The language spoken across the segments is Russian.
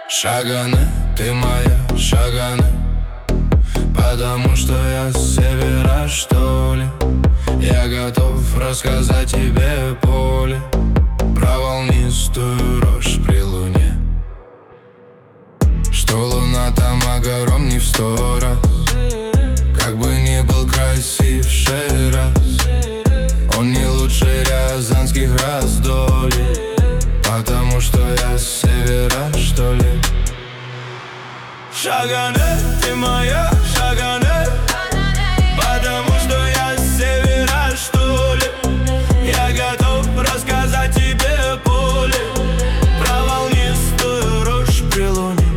Шаганы, ты моя Шаганы, потому что я с севера, что ли. Я готов рассказать тебе поле про волнистую рожь при луне, что луна там огромней в 100 раз. Как бы ни был красивший раз, он не лучше рязанских раздолий, потому что я с севера, что ли. Шаганы, ты моя Шаганы, потому что я с севера, что ли. Я готов рассказать тебе поле про волнистую рожь при луне.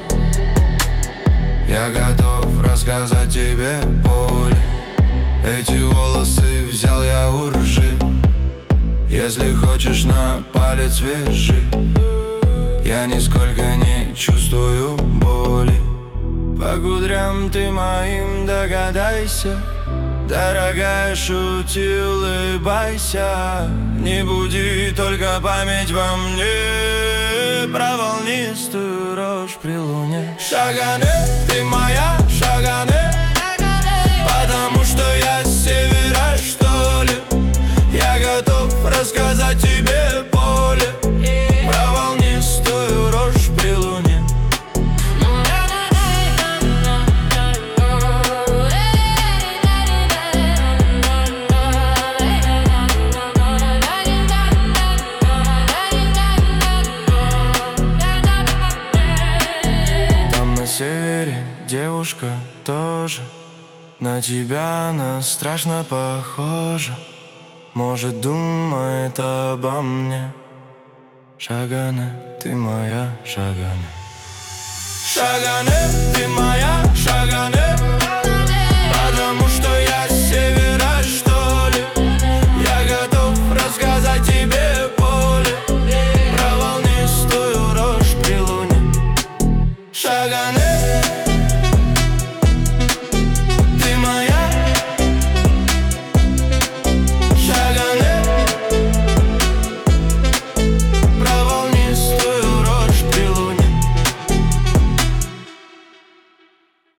Я готов рассказать тебе поле. Эти волосы взял я у ржи. Если хочешь, на палец вяжи. Я нисколько не чувствую боли. По кудрям ты моим догадайся, дорогая, шути, улыбайся. Не буди только память во мне про волнистую рожь при луне. Шаганы, ты моя Шаганы, потому что я с севера, что ли. Я готов рассказать тебе поле про волнистую рожь при луне. Там на севере девушка тоже, на тебя она страшно похожа. Может, думает обо мне. Шаганы, ты моя Шаганы. Шаганы, ты моя Шаганы,